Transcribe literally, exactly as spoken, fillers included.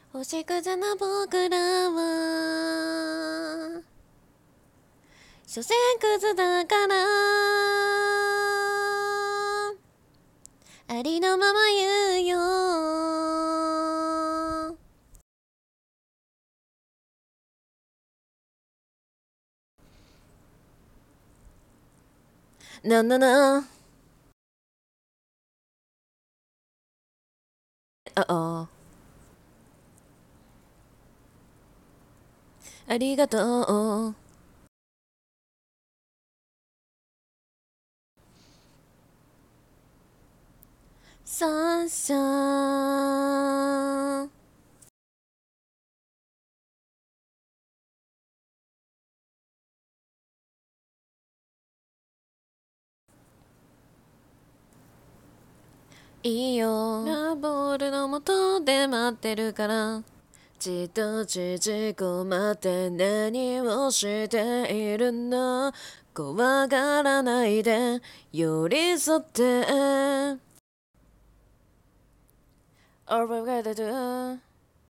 星屑の僕らは所詮クズだからありのまま言うよ。なななああありがとう。さっしゃいいよ、ラボールの元で待ってるからじっと縮こまって何をしているの、怖がらないで寄り添って All we gotta do